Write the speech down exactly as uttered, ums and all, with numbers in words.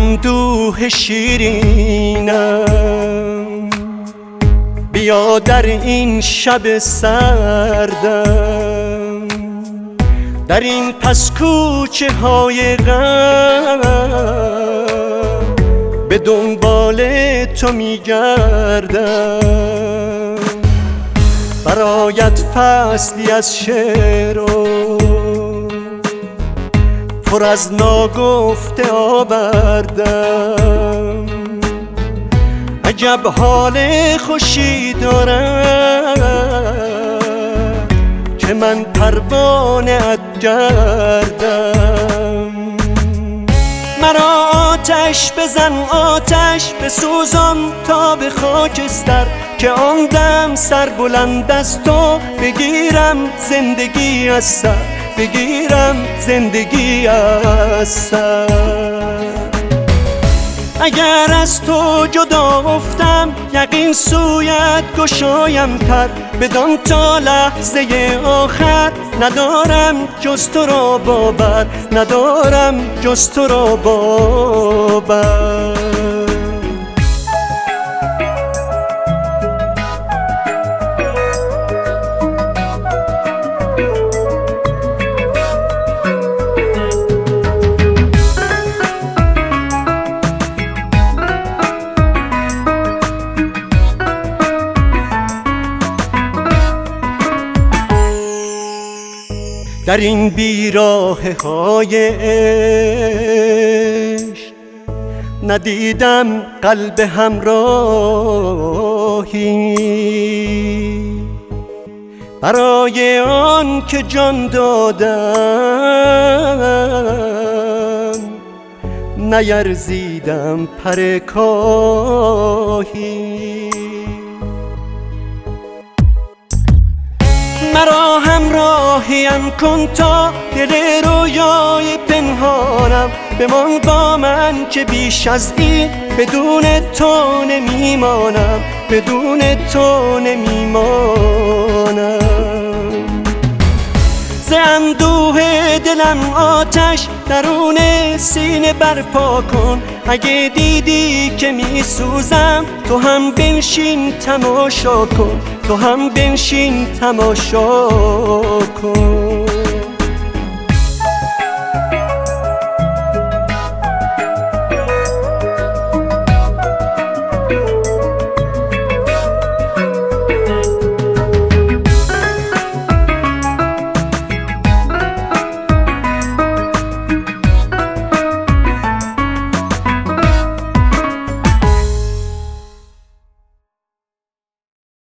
اندوه شیرینم، بیا در این شب سردم، در این پس کوچه های غم به دنبال تو میگردم. برایت فصلی از شعر و پر از ناگفته آوردم، عجب حال خوشی دارم که من پروانه ات گردم. مرا آتش بزن آتش بسوزان تا به خاکستر، که آن دم سر بلند از تو بگیرم زندگی از سر، بگیرم زندگی از سر. اگر از تو جدا افتم یقین سویت گشایم پر، بدان تا لحظه آخر ندارم جز تو را باور، ندارم جز تو را باور. در این بیراهه های عشق ندیدم قلب همراهی، برای آن که جان دادم نیرزیدم پر کاهی. مرا همراهیم کن تا دل رویای پنهانم بمان با من، که بیش از این بدون تو نمیمانم، بدون تو نمیمانم. ز اندوه دلم آتش درون سینه برپا کن، اگه دیدی که می سوزم تو هم بنشین تماشا کن، تو هم بنشین تماشا کن.